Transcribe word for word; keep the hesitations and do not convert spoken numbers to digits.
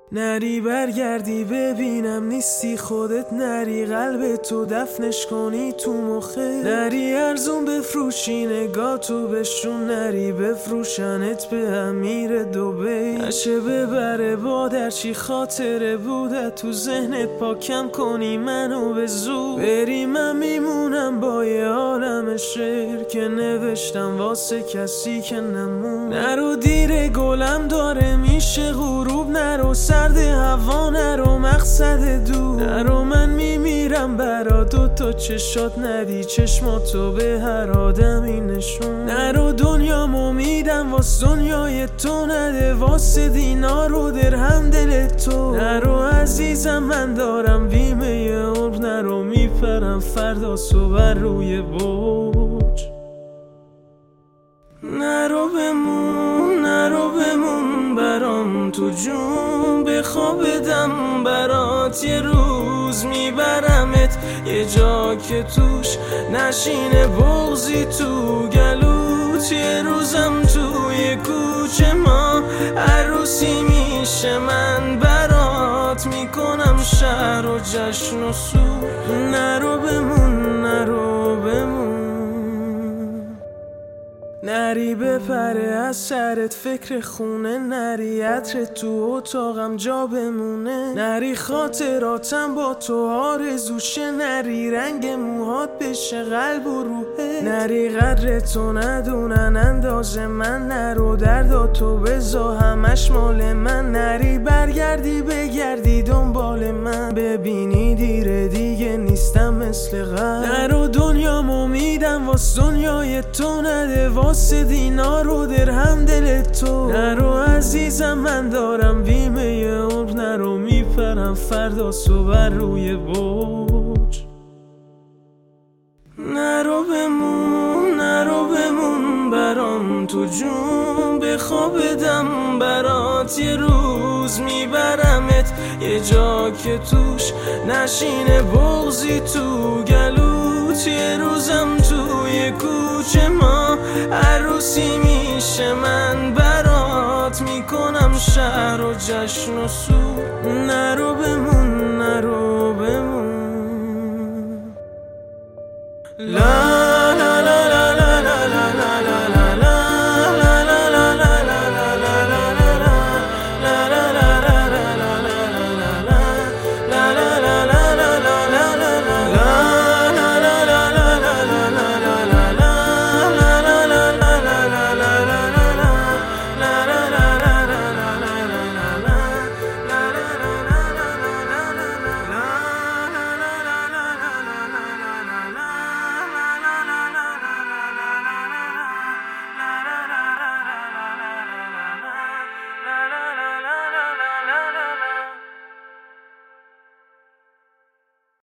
نری برگردی ببینم نیستی خودت، نری قلب تو دفنش کنی تو مخه، نری ارزون بفروشی نگاه تو بشون، نری بفروشنت به امیر دبی، نشه ببره با درچی خاطره بوده تو ذهنت، پاکم کنی منو به زور بری، من میمونم با یه عالم شعر که نوشتم واسه کسی که نمون. نرو دیر گلم داره میشه غروب، نرو سرد هوا، نرو مقصد دور، نرو من میمیرم برا دو تا چشات، ندی چشماتو به هر آدمی نشون، نرو دنیامو میدم واس دنیای تو، نده واسه دینار و درهم دل تو، نرو عزیزم من دارم بیمه عمر، نرو میپرم فردا صبح روی برج، نرو بمون نرو بمون برام تو جون، بخوابدم برات یه روز میبرمت یه جا که توش نشینه بغضی تو گلوت، یه روزم توی کوچه ما عروسی میشه، من برات میکنم شهر و جشن و سور، نرو بمون نرو بمون، نری بپره از سرت فکر خونه، نری عطرت تو اتاقم جا بمونه، نری خاطراتم با تو آرزوشه، نری رنگ موهات بشه قلب و روحه، نری قدر تو ندونن انداز من، نرو درداتو بزا همش مال من، نری برگردی بگردی دنبال من، ببینی دیره دیگه نیستم مثل قبل، نرو دنیامو میدم واس دنیای تو، نده واسه دینار و درهم دل تو، نرو عزیزم من دارم بیمه عمر، نرو میپرم فردا صبح روی برج، نرو بمون نرو بمون برام تو جون، بخوابدم برات یه روز میبرمت یه جا که توش نشینه بغضی تو گلوت، یه روزم توی کوچه ما عروسی میشه، من برات میکنم شهر و جشن و سور، نرو بمون نرو بمون.